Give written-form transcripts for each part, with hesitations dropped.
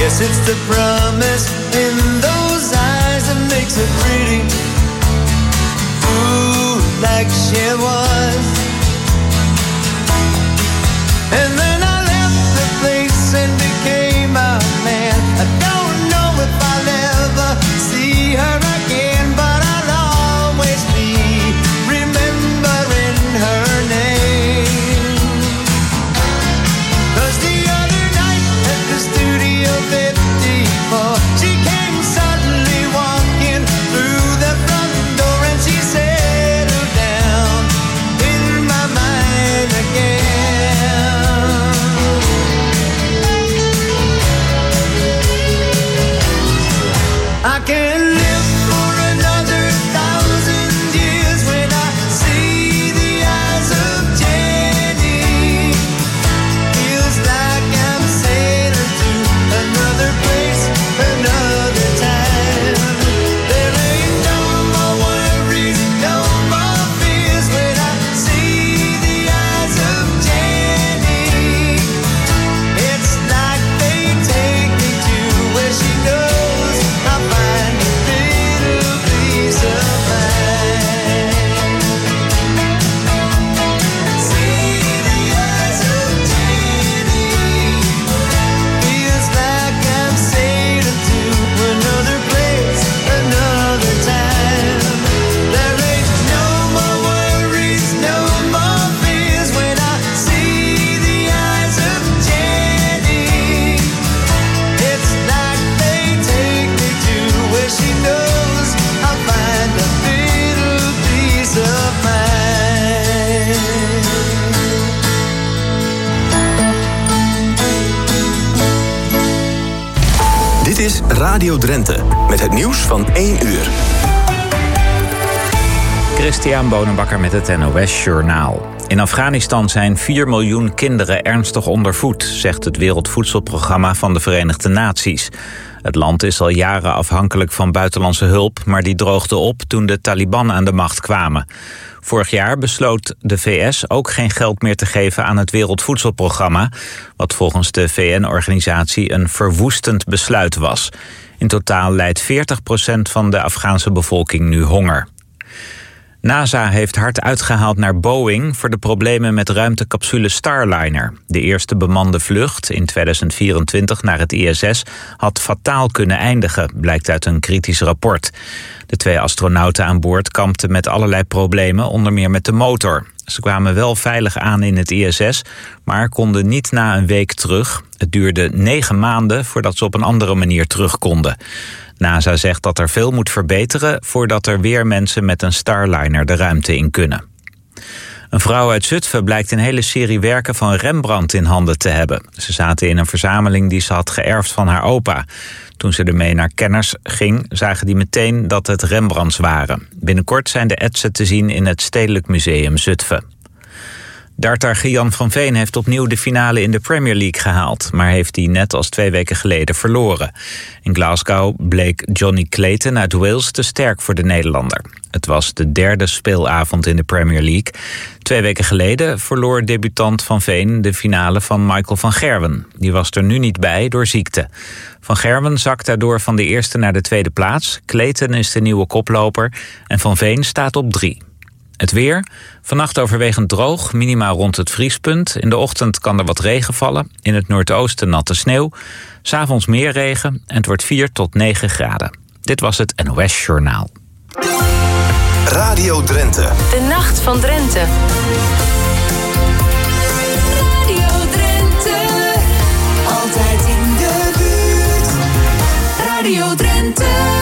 Guess it's the promise in those eyes that makes it pretty. Ooh, like she was. And then I left the place and became a man. I don't know if I'll ever see her again, but I'll always be remembering her name. 'Cause the other night at the Studio 54, she came suddenly walking through the front door and she settled down in my mind again. I can live for another 1,000 years when I see the eyes of Jenny. Feels like I'm sailing to another place, another time. There ain't no more worries, no more fears when I see the eyes of Jenny. It's like they take me to where she knows I'll find a little piece of mind. See the eyes of Jenny. Feels like I'm sailing to another place, another time. There ain't no more worries, no more fears when I see the eyes of Jenny. It's like they take me to where she knows I'll find a little piece of mind. Dit is Radio Drenthe met het nieuws van 1 uur. Christian Bonenbakker met het NOS Journaal. In Afghanistan zijn 4 miljoen kinderen ernstig ondervoed, zegt het Wereldvoedselprogramma van de Verenigde Naties. Het land is al jaren afhankelijk van buitenlandse hulp, maar die droogde op toen de Taliban aan de macht kwamen. Vorig jaar besloot de VS ook geen geld meer te geven aan het Wereldvoedselprogramma, wat volgens de VN-organisatie een verwoestend besluit was. In totaal lijdt 40% van de Afghaanse bevolking nu honger. NASA heeft hard uitgehaald naar Boeing voor de problemen met ruimtecapsule Starliner. De eerste bemande vlucht in 2024 naar het ISS had fataal kunnen eindigen, blijkt uit een kritisch rapport. De 2 astronauten aan boord kampten met allerlei problemen, onder meer met de motor. Ze kwamen wel veilig aan in het ISS, maar konden niet na een week terug. Het duurde 9 maanden voordat ze op een andere manier terug konden. NASA zegt dat er veel moet verbeteren voordat er weer mensen met een Starliner de ruimte in kunnen. Een vrouw uit Zutphen blijkt een hele serie werken van Rembrandt in handen te hebben. Ze zaten in een verzameling die ze had geërfd van haar opa. Toen ze ermee naar kenners ging, zagen die meteen dat het Rembrandts waren. Binnenkort zijn de etsen te zien in het Stedelijk Museum Zutphen. Darter Gian van Veen heeft opnieuw de finale in de Premier League gehaald, maar heeft die net als 2 weken geleden verloren. In Glasgow bleek Johnny Clayton uit Wales te sterk voor de Nederlander. Het was de 3e speelavond in de Premier League. 2 weken geleden verloor debutant Van Veen de finale van Michael van Gerwen. Die was er nu niet bij door ziekte. Van Gerwen zakt daardoor van de 1e naar de 2e plaats. Clayton is de nieuwe koploper en Van Veen staat op 3. Het weer. Vannacht overwegend droog, minima rond het vriespunt. In de ochtend kan er wat regen vallen. In het noordoosten natte sneeuw. 'S Avonds meer regen en het wordt 4 tot 9 graden. Dit was het NOS Journaal. Radio Drenthe. De Nacht van Drenthe. Radio Drenthe. Altijd in de buurt. Radio Drenthe.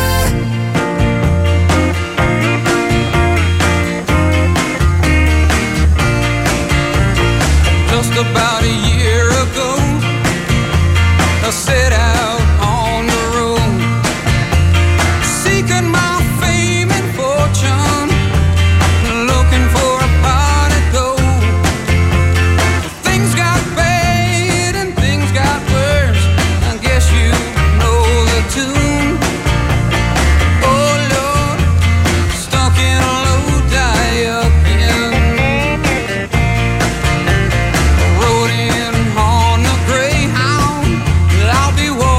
Just about a year ago, I set out on the road, seeking my fame and fortune, looking for a pot of gold. Things got bad and things got worse, I guess you know the tune. Oh Lord, stuck in a low die again. Rode in on the Greyhound, I'll be walking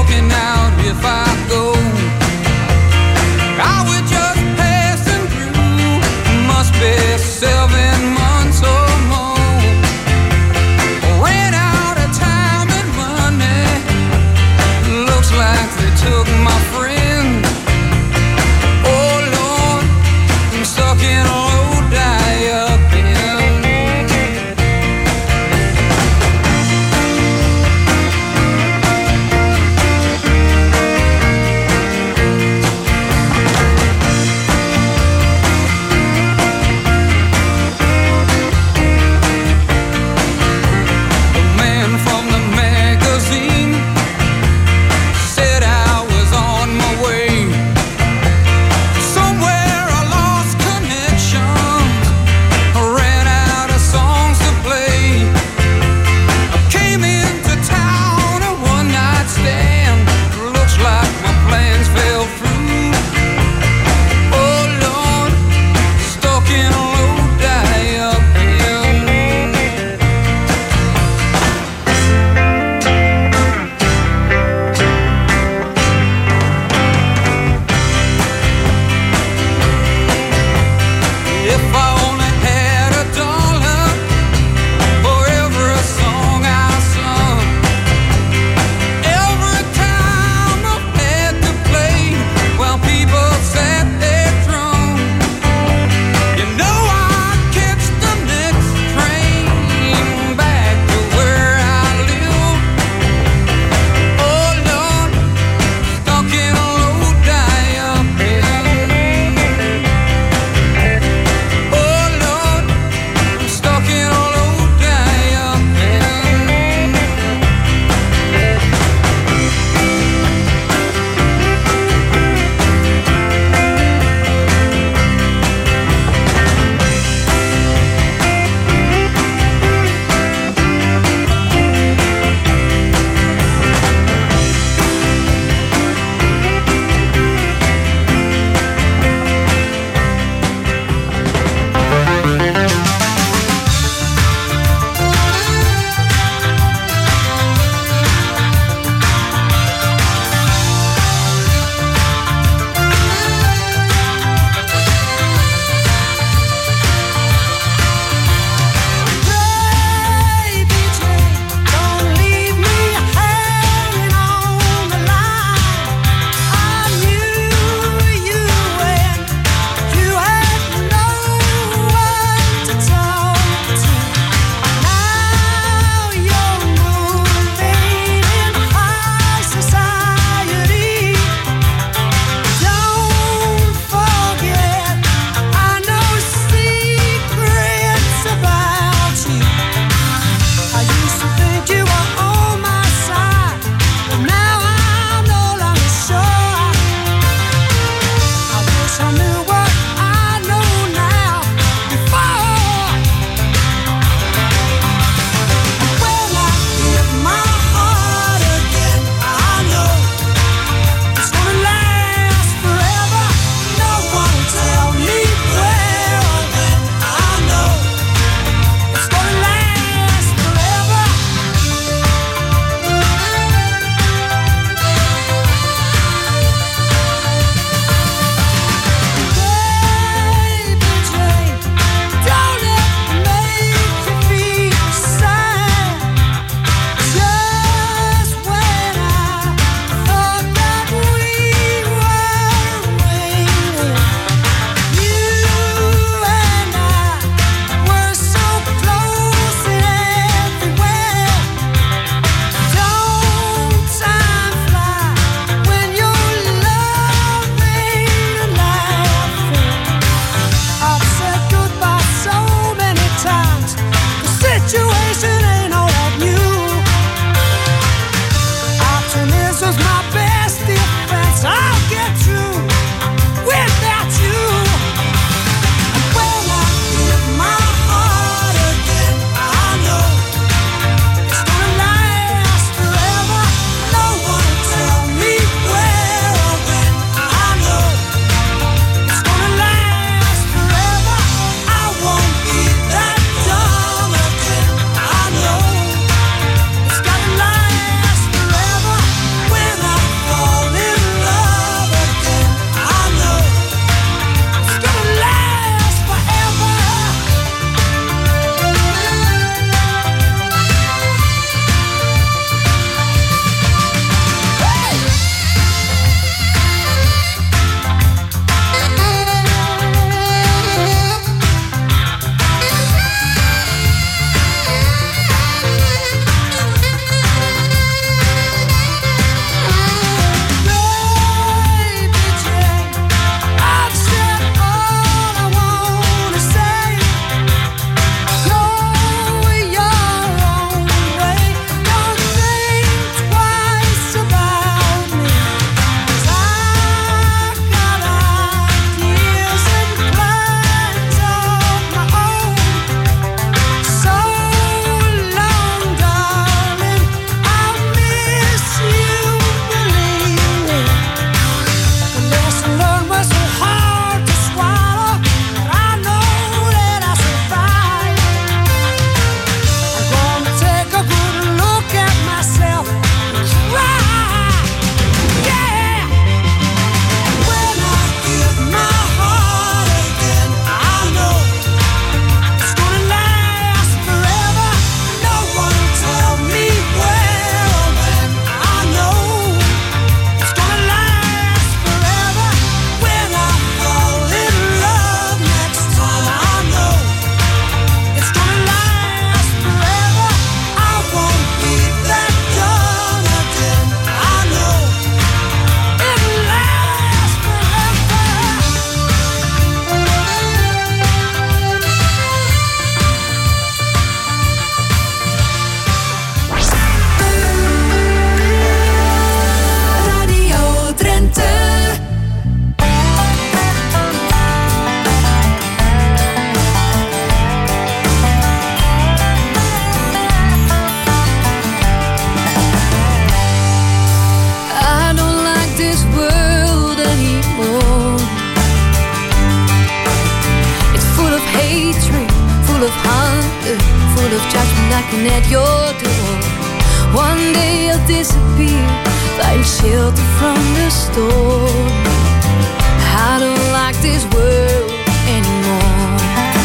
of judgment knocking at your door. One day I'll disappear, find shelter from the storm. I don't like this world anymore.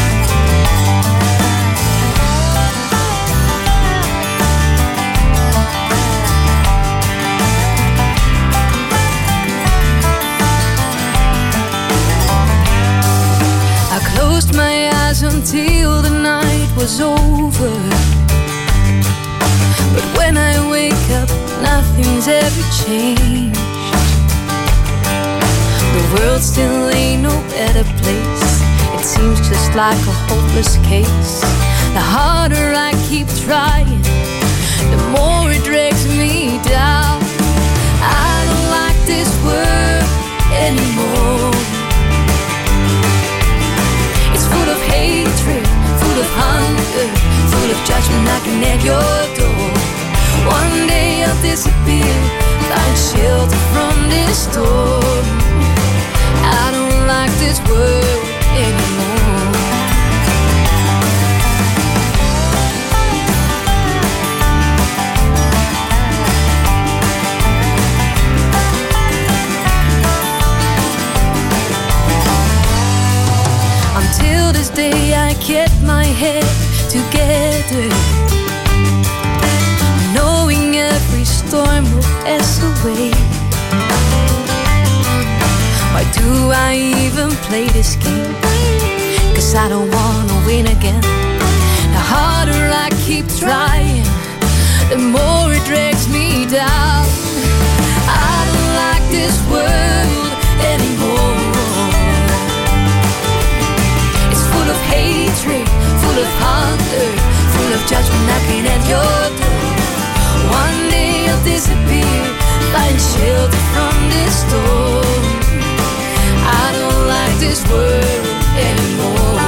I closed my eyes until the night was over. But when I wake up, nothing's ever changed. The world still ain't no better place. It seems just like a hopeless case. The harder I keep trying, the more it drags me down. I don't like this world anymore. It's full of hatred, full of hunger, full of judgment knocking at your door. One day I'll disappear, find shelter from this storm. I don't like this world anymore. Until this day I kept my head together, knowing every storm will pass away. Why do I even play this game? 'Cause I don't wanna win again. The harder I keep trying, the more it drags me down. I don't like this world anymore. It's full of hatred, full of hunger, full of judgment knocking at your door. One day I'll disappear, find shelter from this storm. I don't like this world anymore.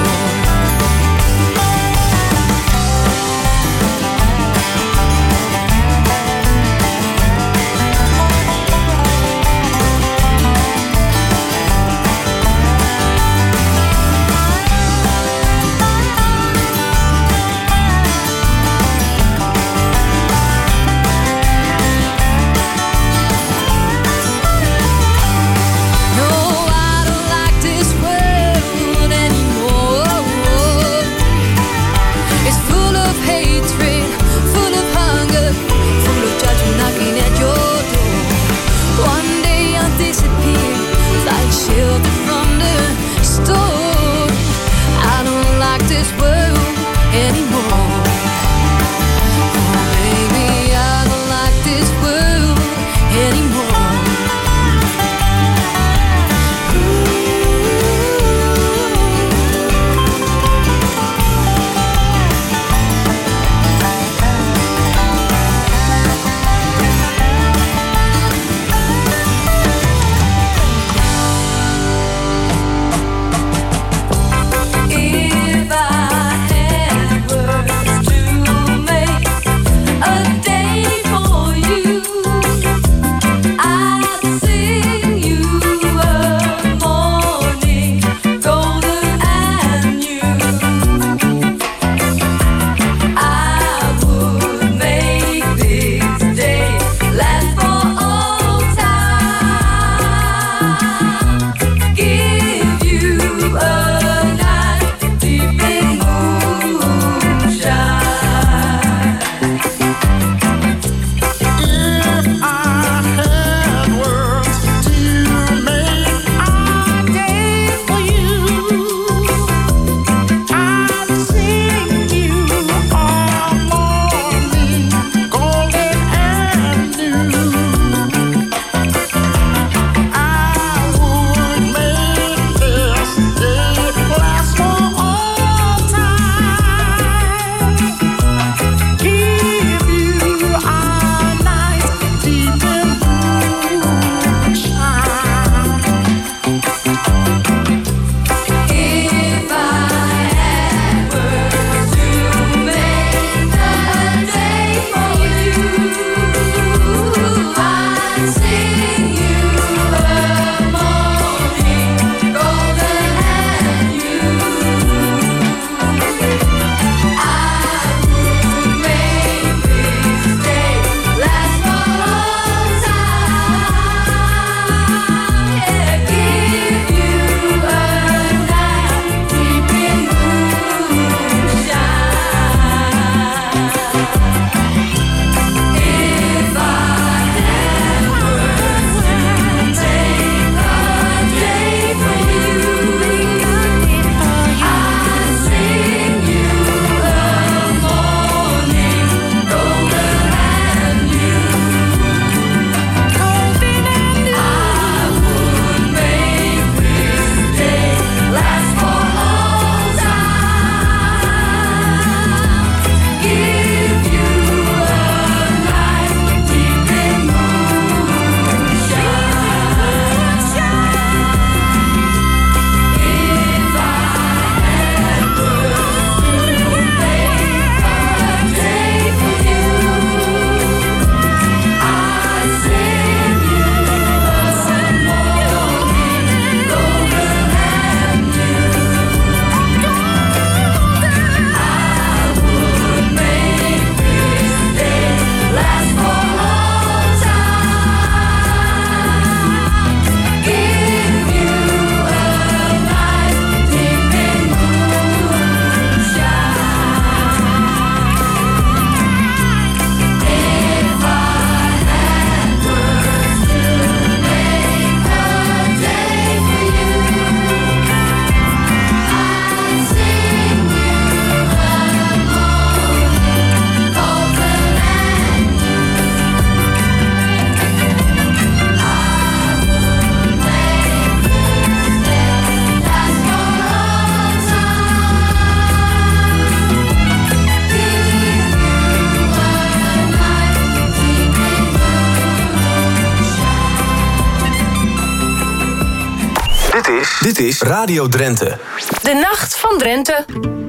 Dit is Radio Drenthe. De Nacht van Drenthe.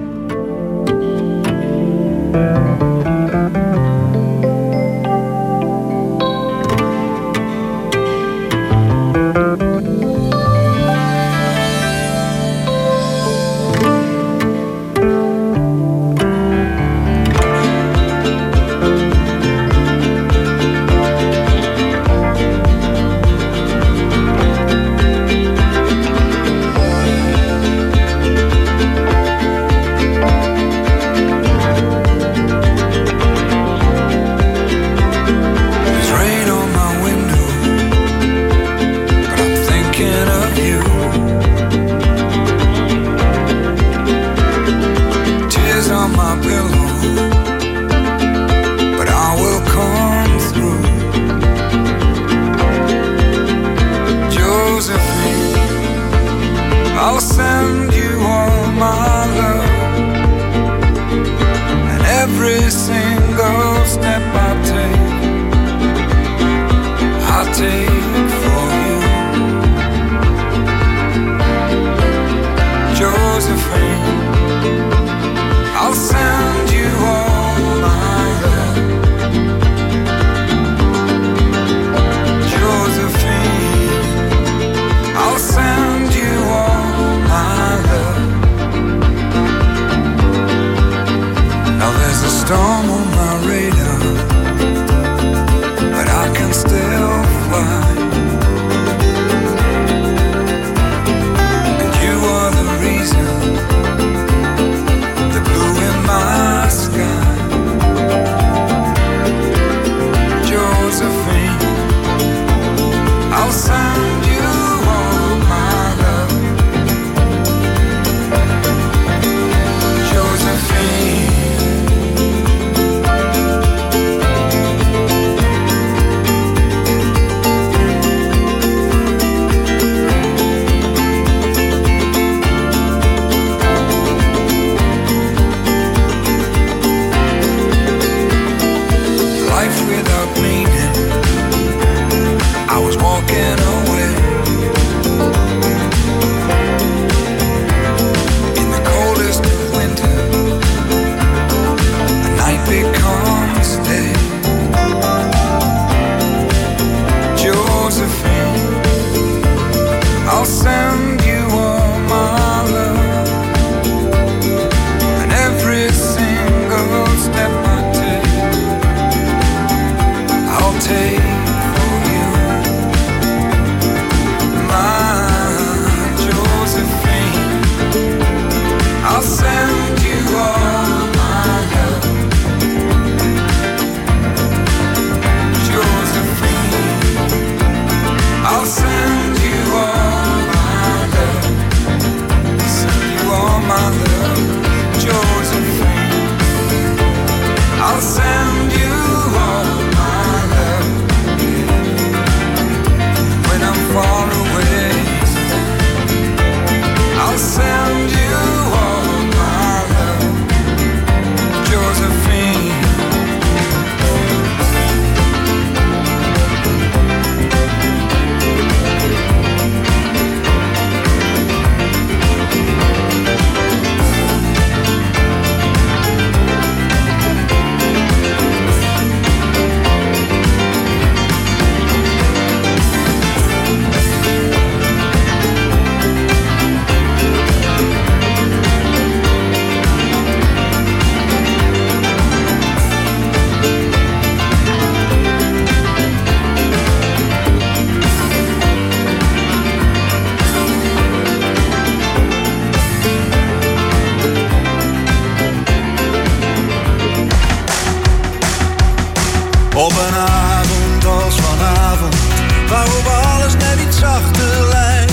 Op een avond als vanavond, waarop alles net iets zachter lijkt.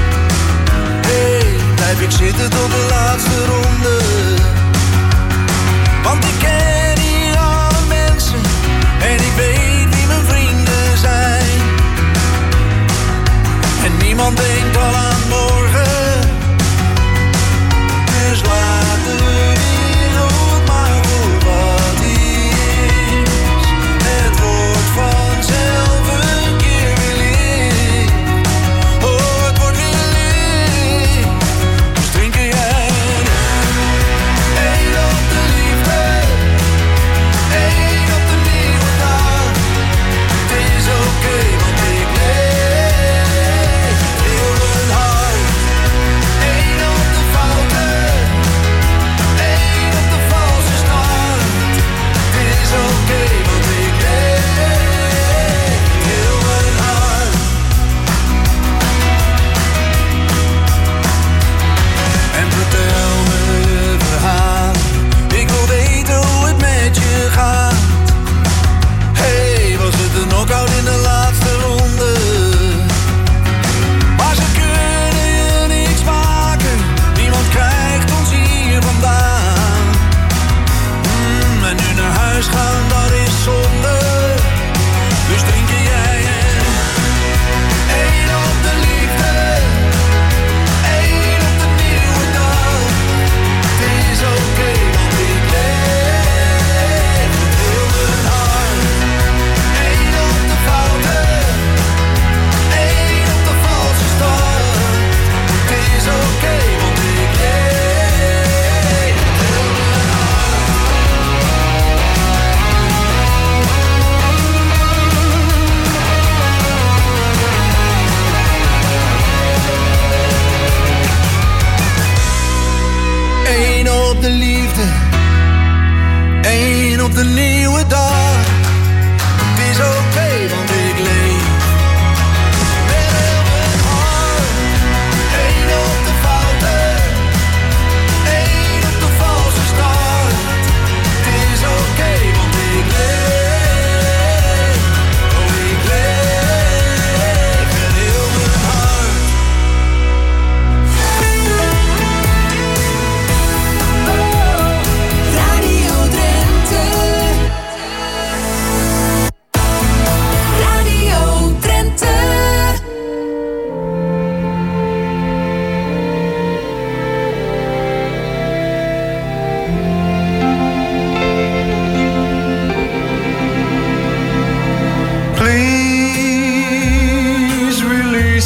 Hey, blijf ik zitten tot de laatste ronde. Want ik ken hier alle mensen en ik weet wie mijn vrienden zijn. En niemand denkt al aan morgen, dus laat de wereld maar voor wat die is. Het wordt vanzelf een keer weer licht. Oh, het wordt weer licht.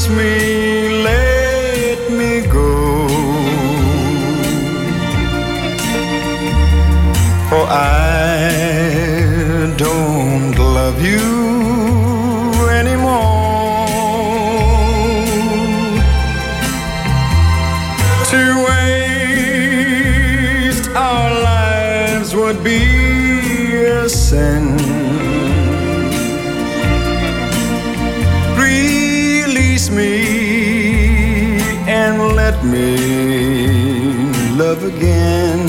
Release me, let me go. For I don't love you anymore. To waste our lives would be a sin. Release me and let me love again.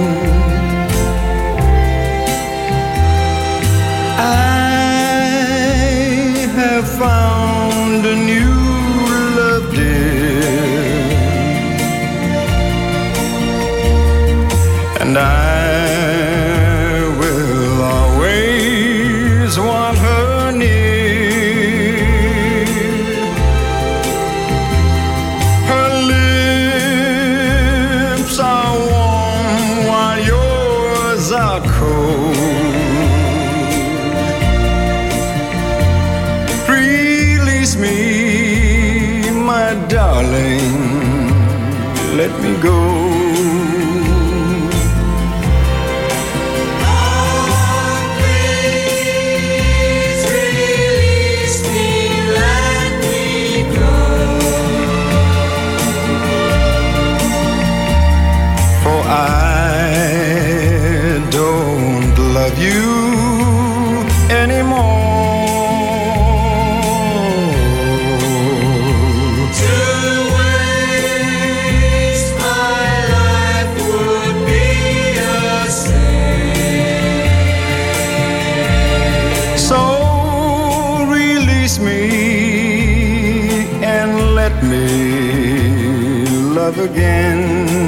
I have found a new love, dear, and I will always want her near. Her lips are warm while yours are cold. Release me, my darling, let me go. I don't love you anymore. To waste my life would be a sin. So release me and let me love again.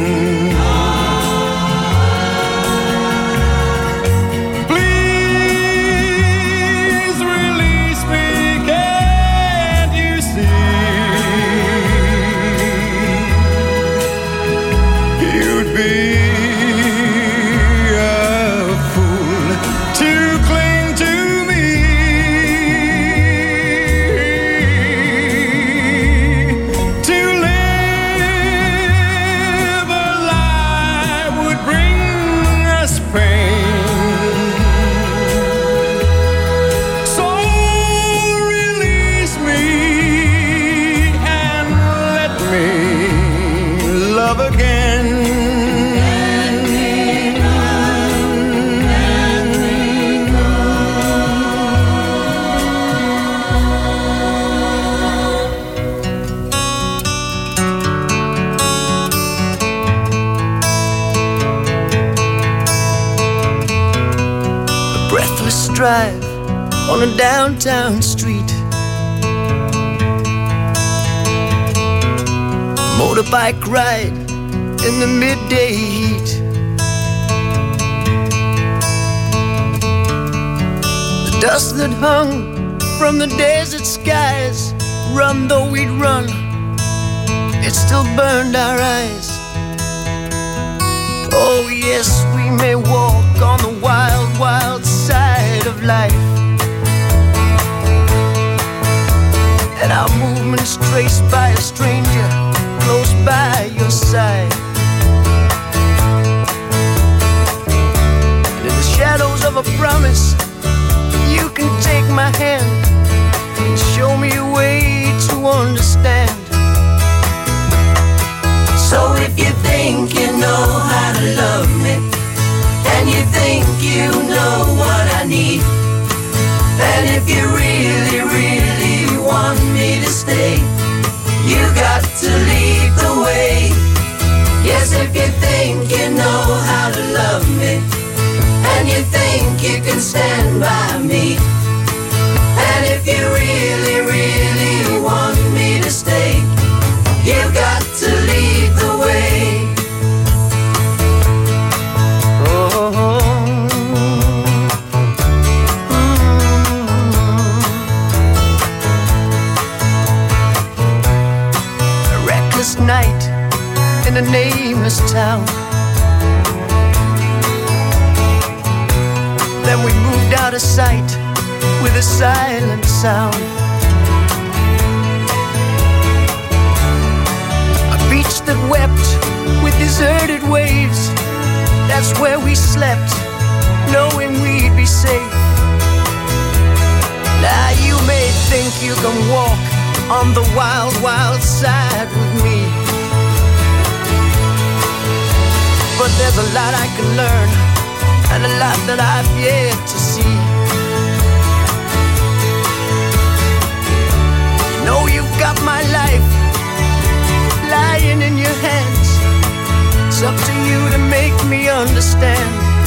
Drive on a downtown street, motorbike ride in the midday heat. The dust that hung from the desert skies, run though we'd run, it still burned our eyes. Oh yes, we may walk on the wild, wild side of life, and our movements traced by a stranger close by your side. And in the shadows of a promise, you can take my hand and show me a way to understand. So if you think you know how to love me, and you think you know what I need, and if you really, really want me to stay, you got to lead the way. Yes, if you think you know how to love me, and you think you can stand by me, and if you really, really want me to stay, you got to lead the way. Night in a nameless town. Then we moved out of sight with a silent sound. That's where we slept, knowing we'd be safe. Now you may think you can walk on the wild, wild side with me, but there's a lot I can learn and a lot that I've yet to see. You know you've got my life lying in your hands. It's up to you to make me understand.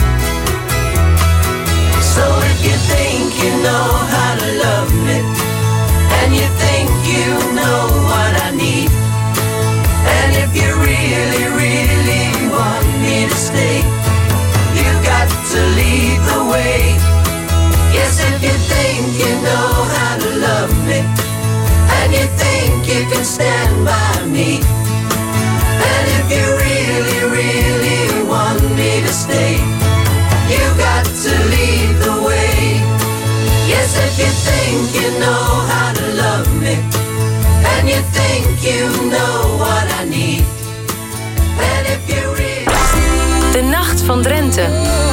So if you think you know how to love me, and you think you know what I need, and if you really, really want me to stay, you got to lead the way. Yes, if you think you know how to love me, and you think you can stand by me, and if you really, really want me to stay, you got to lead the way. Yes, if you think you know how to love me, and you think you know what I need, and if you really... De Nacht van Drenthe.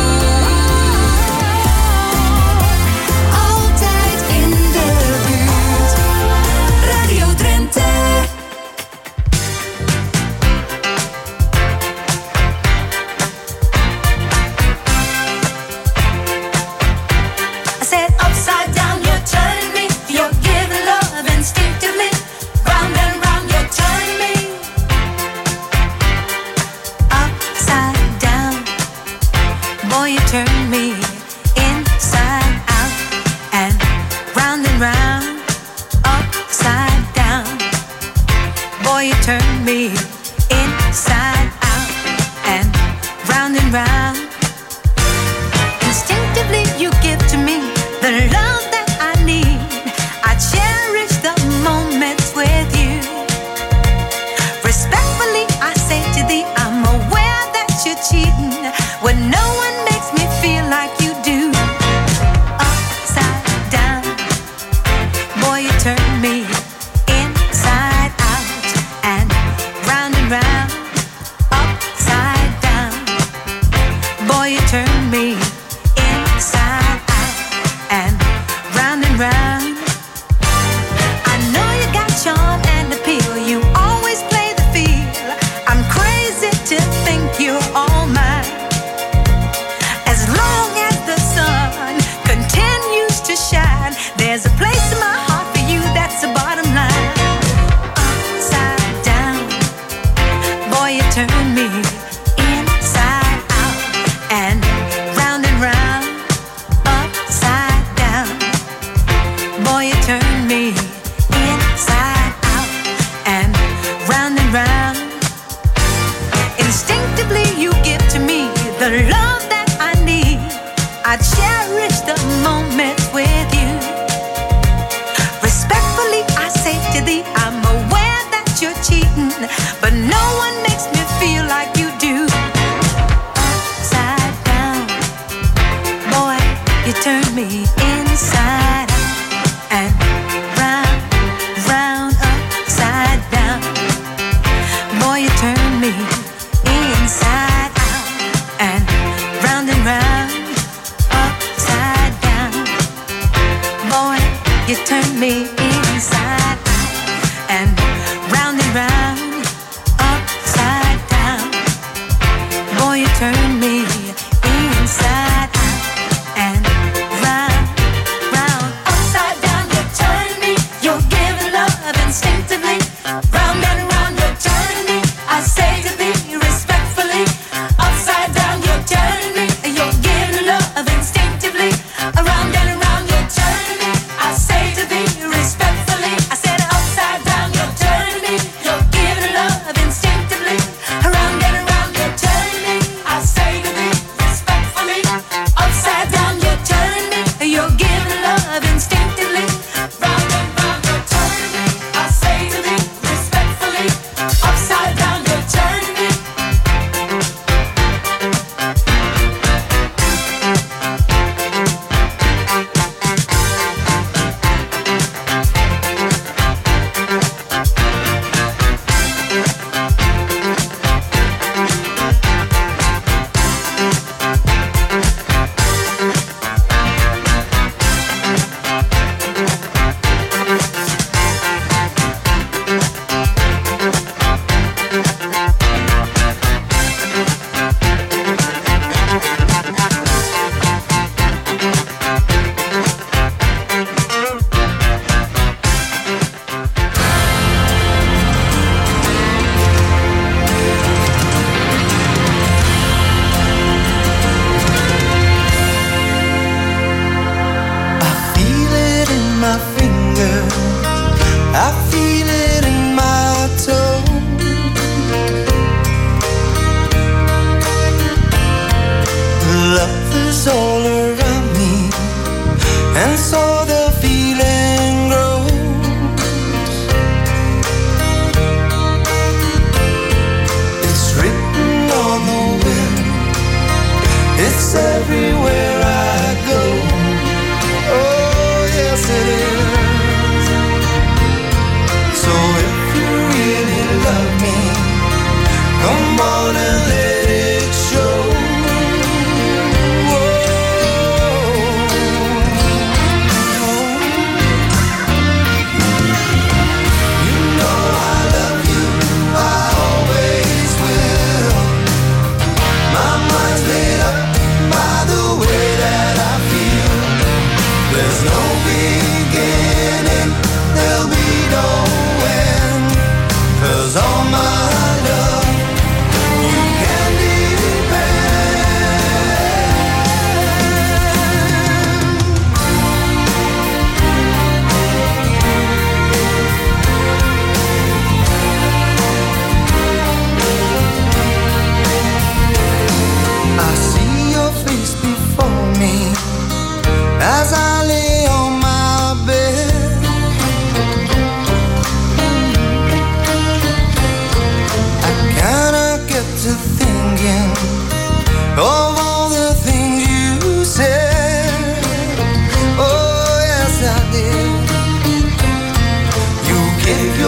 Altijd in de buurt. Radio Drenthe. I said upside down, you're turning me. You're giving love instinctively. Round and round, you're turning me.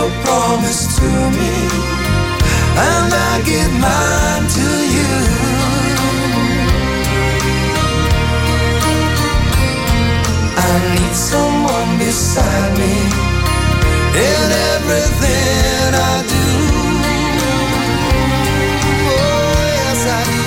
your promise to me, and I give mine to you. I need someone beside me in everything I do. Oh, yes, I do.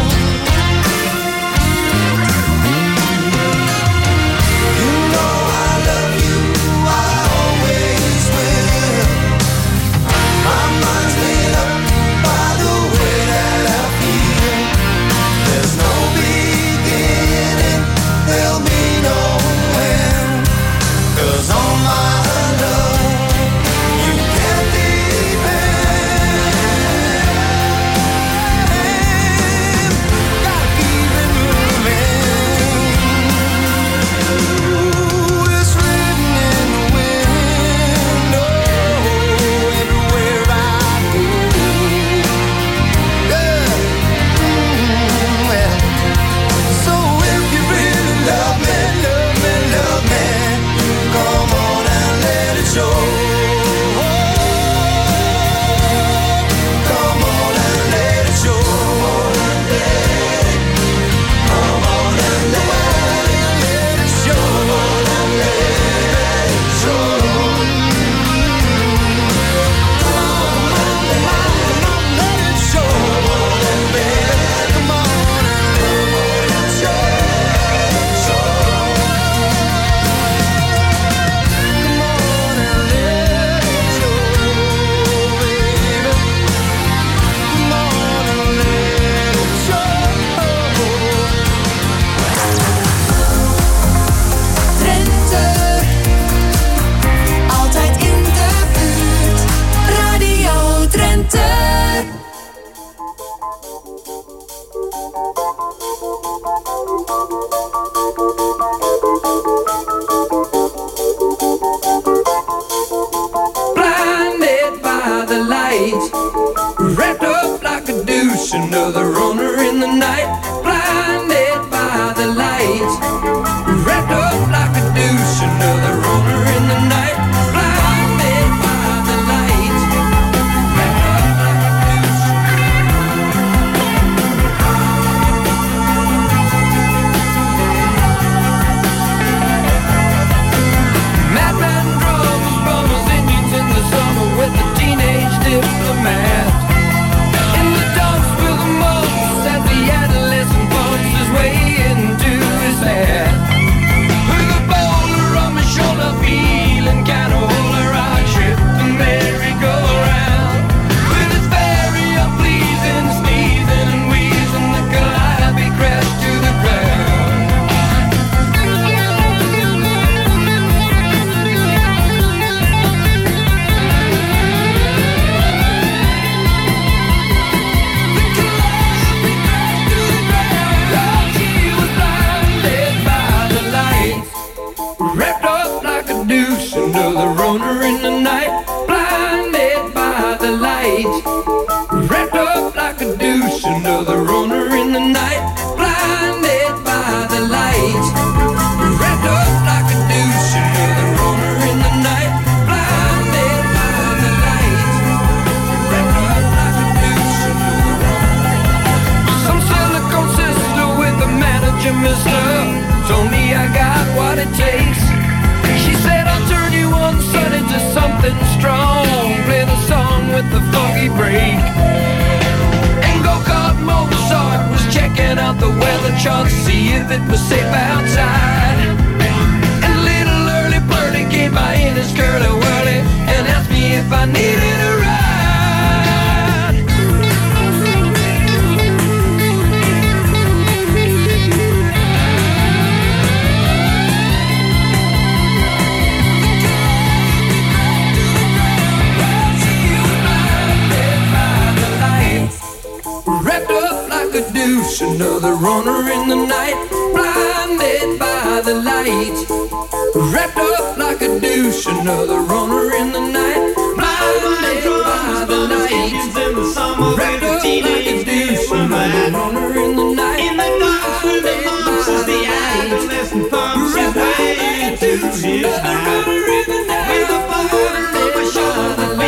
You know I love you, I always will. My mind's made up by the way that I feel. There's no beginning, there'll be no end. 'Cause on my love you can depend. Gotta keep it moving. Ooh, it's written in the wind. Oh, everywhere I go. Yeah. Yeah. So if you really love me, love me, love me, come on and let it show. Come on and let it show. Come on and let it show. Come on and let it show. Come on and let it show. Come on and let it show. Drenthe, altijd in de buurt. Radio Drenthe. Blinded by the light, wrapped up like a douche, another runner in the night. Blinded by the light, wrapped up like a douche, another runner in the night. Blinded by the light, wrapped up like a douche. Madman drums, drummers, Indians in the summer with the teenage diplomat. In the dumps with the most as the adolescent bumps his way into his hat. With a boulder on my shoulder, feeling kinda older, I trip the merry-go-round. With its very unpleasing sneezing and wheezing, the calliope crashed to the ground. She was blinded by the light, wrapped up like a douche, another runner in the night. Blinded by the light, wrapped up like a douche, another runner in the night. Blinded by the light, wrapped up like a douche, another runner in the night. Blinded by the light, wrapped up like a douche, another runner. Some silicone sister with a manager, mister, told me I got what it takes. She said I'll turn you on sun into something strong, play the song with the funky break. And go-kart Mozart was checking out the weather chart to see if it was safe outside. And little early birdie came by in his curly-whirly and asked me if I needed a ride. Wrapped up like a douche, another runner in the night. Blinded by the light, wrapped up like a douche, another runner in the night. Blinded by the light, wrapped up like a douche, another runner in the night. In the dark, the bumps as the adolescent pumps his way into his night. With a boulder on my shoulder,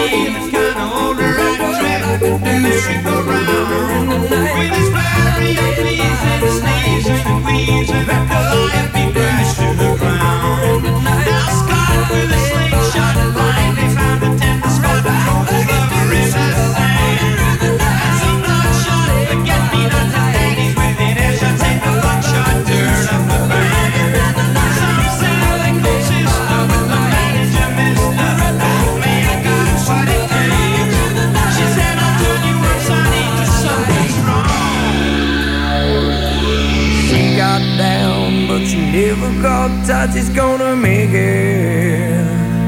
touch is gonna make it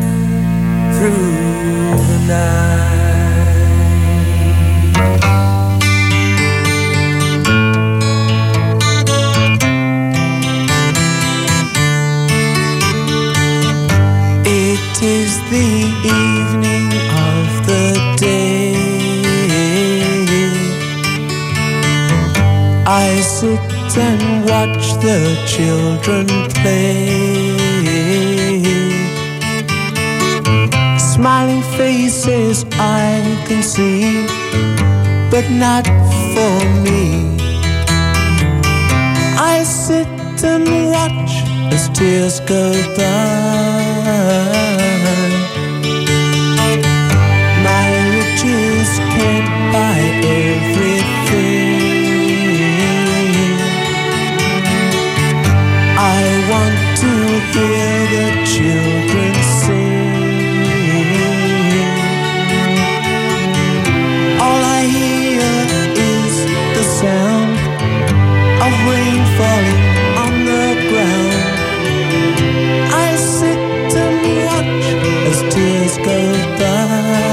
through the night. It is the evening of the day. I sit and watch the children play. Smiling faces I can see, but not for me. I sit and watch as tears go by. My riches can't buy everything. I want to hear the children sing. All I hear is the sound of rain falling on the ground. I sit and watch as tears go by.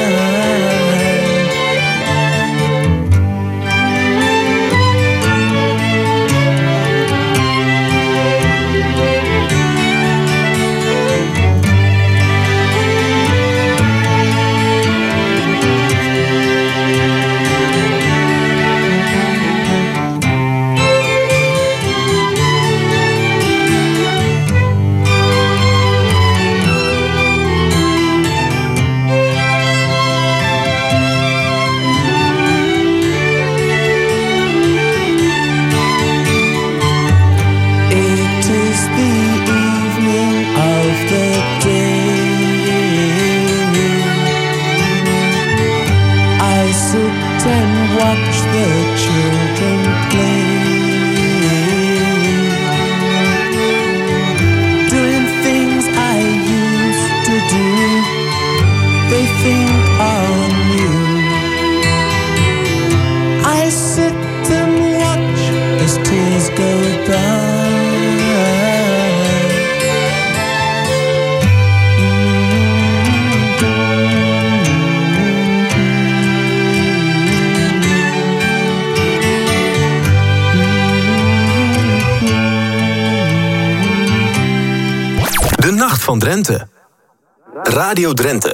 De Nacht van Drenthe. Radio Drenthe.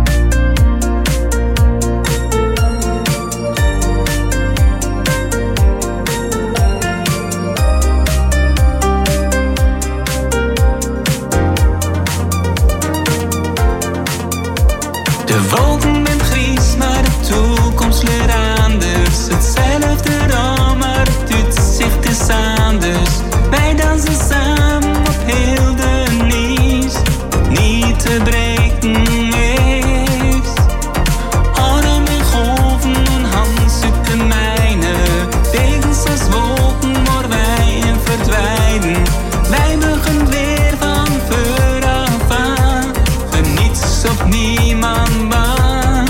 De wolken bent gries, maar de toekomst leert anders. Hetzelfde ram, maar het uitzicht is anders. Wij dansen samen op heel de Nies, niet te breken is. Arm en golven en hand zoekt de mijne. Degens als wolken, maar wij in verdwijnen. Wij beginnen weer van vooraf aan. Geniet op niemand bang.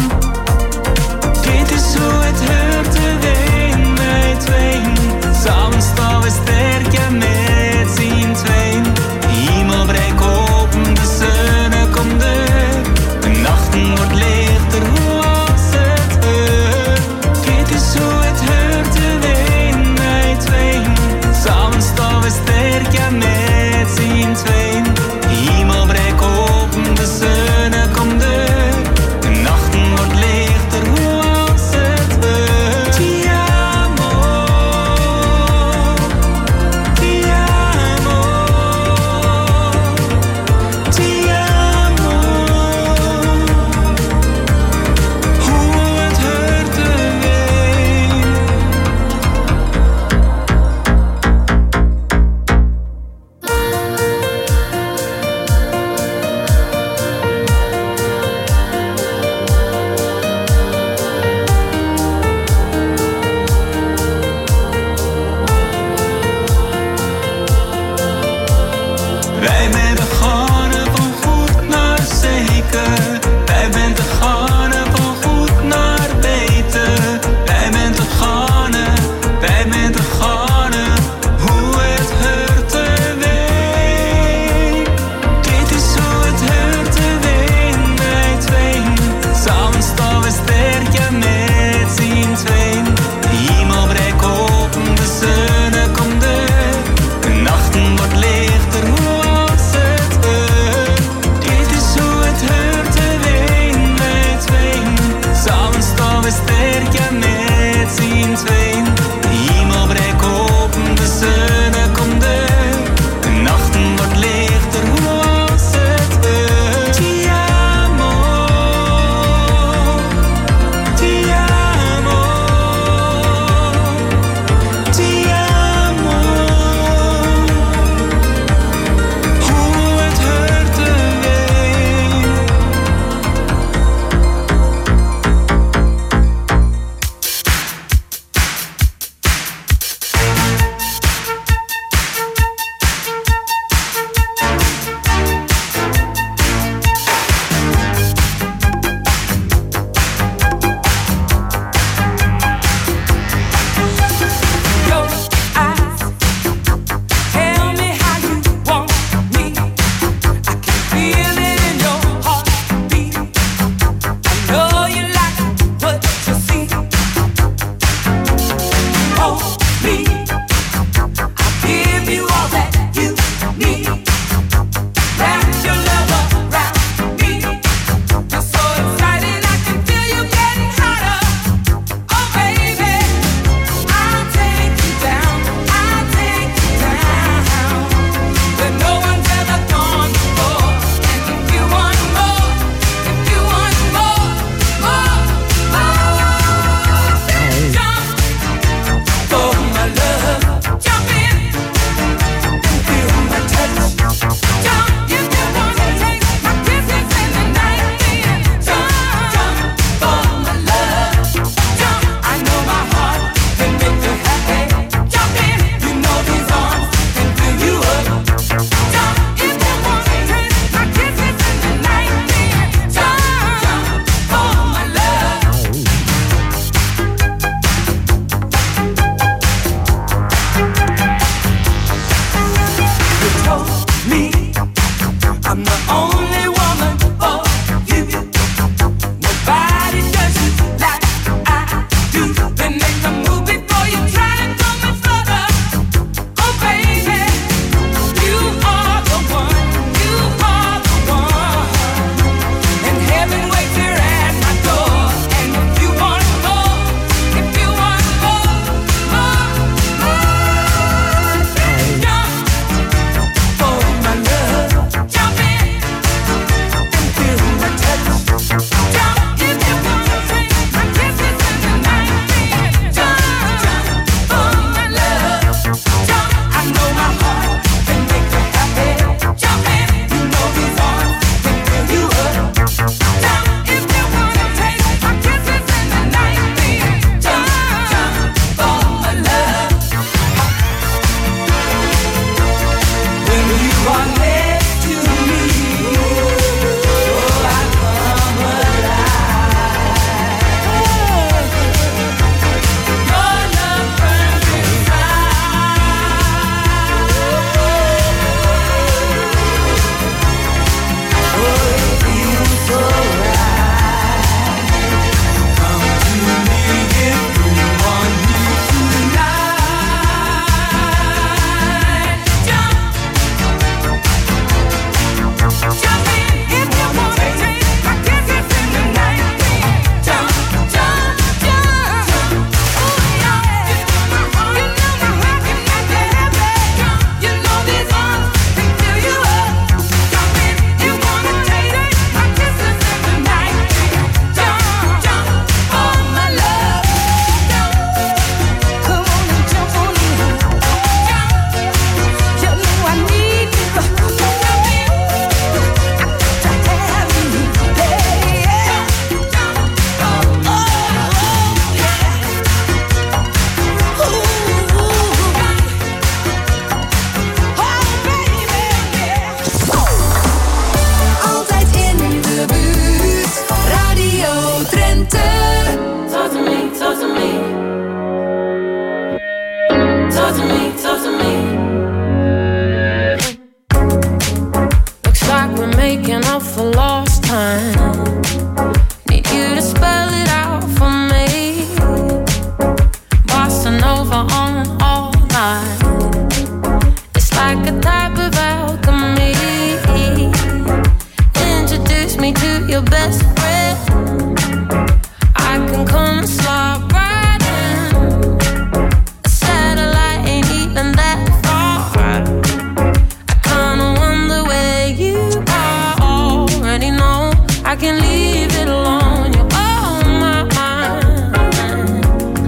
come slide right in. A satellite ain't even that far. I kinda wonder where you are. Already know I can leave it alone. You're on my mind.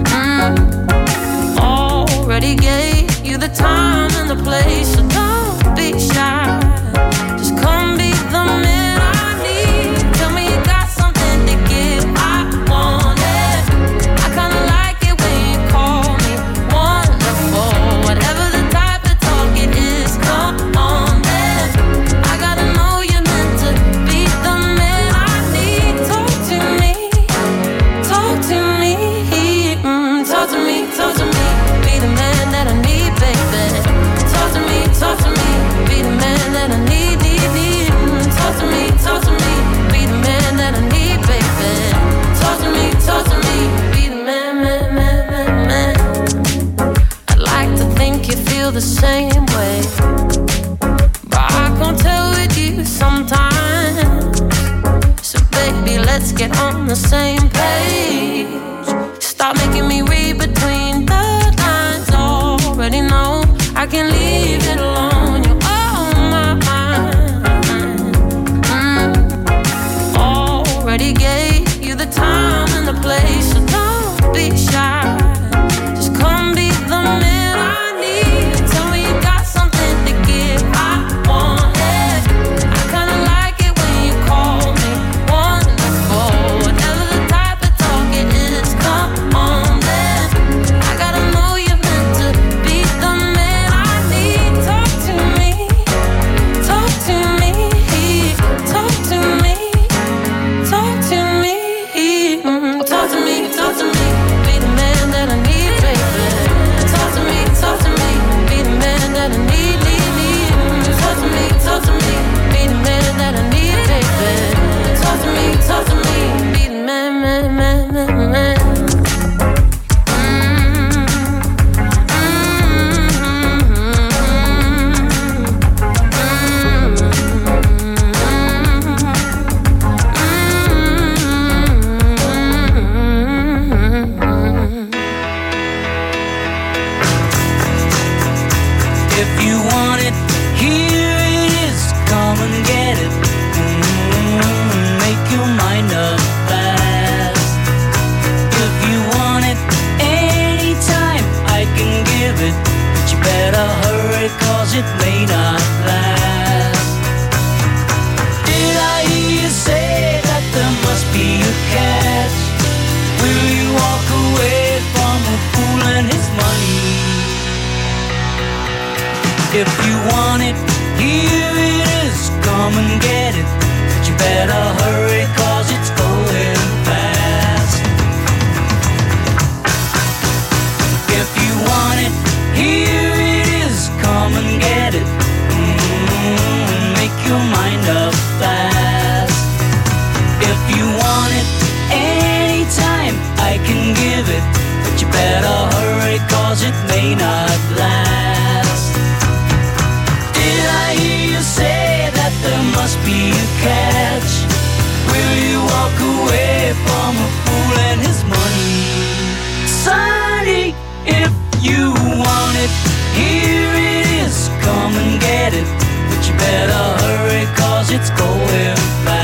Already gave you the time and the place, so don't be shy. Just come be the man I need. Tell me you got something to give. I want it. I kinda like it when you call me wonderful. Whatever the type of talk it is, come on then. I gotta know you're meant to be the man I need. Talk to me, talk to me, talk to me, talk to me. Be the man that I need, baby. Talk to me, be the man that I need, need. Talk to me, be the man that I need, baby. Talk to me, be the man. I'd like to think you feel the same way, but I can't tell with you sometimes. So baby, let's get on the same page. Stop making me read between the lines. Already know I can leave it alone. You're on my mind. Already gave you the time and the place, so don't be shy. Just come be the man I need. Tell me you got something to give. I want it. I kinda like it when you call me wonderful. Whatever the type of talk it is, come on then. I gotta know you're meant to be the man I need. Talk to me, talk to me, talk to me, talk to me, talk to me, talk to me. Be the man that I need, baby. Talk to me, be the man that I need, need. Talk to me, be the man that I need, baby. Talk to me, be the man. If you want it, here it is. Come and get it. Make your mind up fast. If you want it anytime, I can give it. But you better hurry, 'cause it may not last. Did I hear you say that there must be a catch? Will you walk away from a fool and his money? If you want it, here it is. Come and get it. But you better hurry, 'cause it's going fast. If you want it, here it is. Come and get it. Make your mind up fast. If you want it anytime, I can give it. But you better hurry, 'cause it may not last. Did I hear you say that there must be a catch? Will you walk away from a fool and his money? Sonny, if you want it, here it is. Come and get it. But you better hurry, 'cause it's going fast.